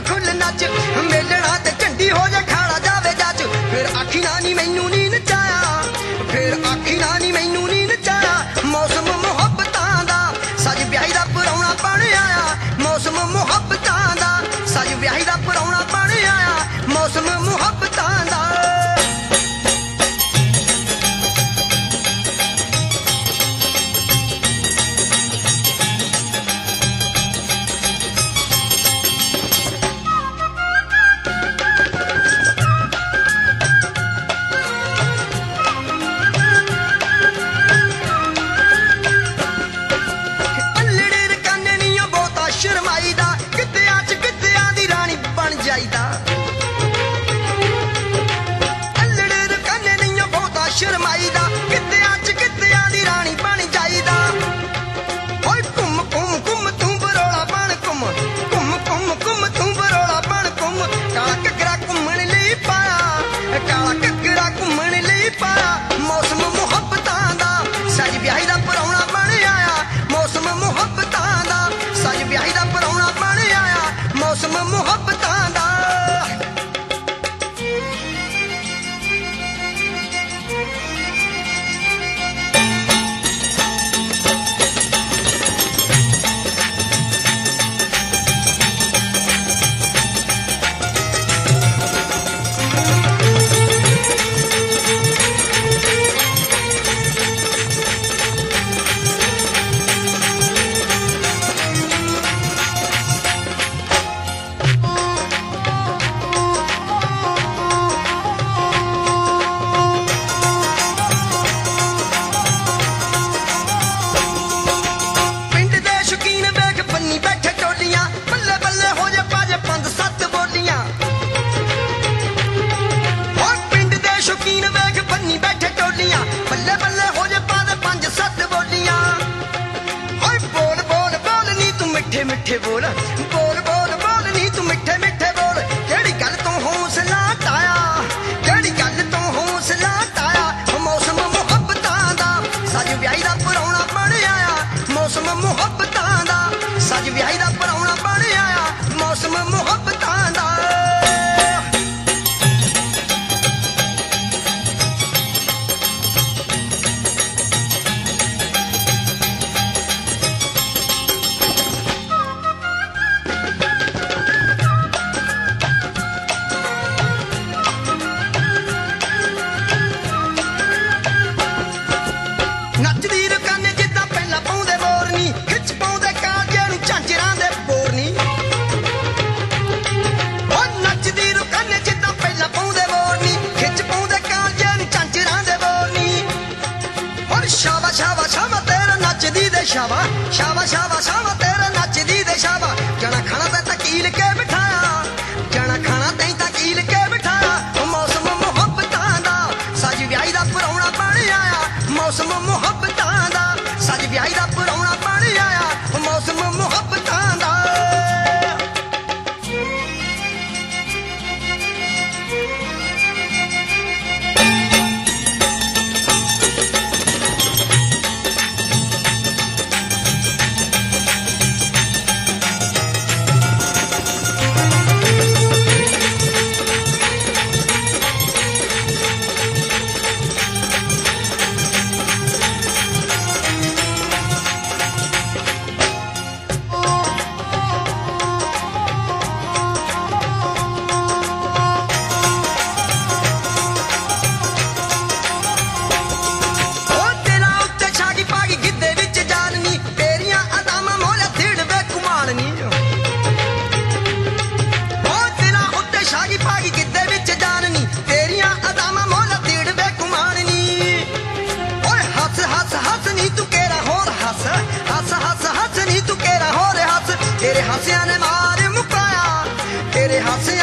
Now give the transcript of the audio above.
खुल नच मेलना ते झंडी हो जा खाड़ा जावे जच फिर आखी ना नी मैनू नी नचाया फिर आखी ना नी मैनू नी नचाया मौसम मुहब्बतां दा सज ब्याही दा परौना बन आया मौसम मुहब्बतां दा सज ब्याही दा परौना बन आया मौसम मुहब्बतां दा मौसम मुहब्बतां दा मिठे बोल बोल बोल बोल नी तू मिठे मिठे बोल केड़ी गल तो हौसला ताया केड़ी गल तो हौसला ताया मौसम मुहब्बतां दा सज ब्याही दा परौना बन आया मौसम मुहब्बतां दा सज ब्याही दा परौना बन आया मौसम मुहब्बतां दा शाबा शाबा शाबा शाबा तेरा नचदी दे शाबा जना खाना ते तकील के बिठाया जना खाना ते तकील के बिठाया मौसम मुहब्बतां दा सज ब्याही दा परौना बन आया मौसम मुहब्बतां दा सज ब्याही दा परौना बन आया मौसम मुहब्बतां दा तेरे हासिया ने मार मुकाया तेरे हासिया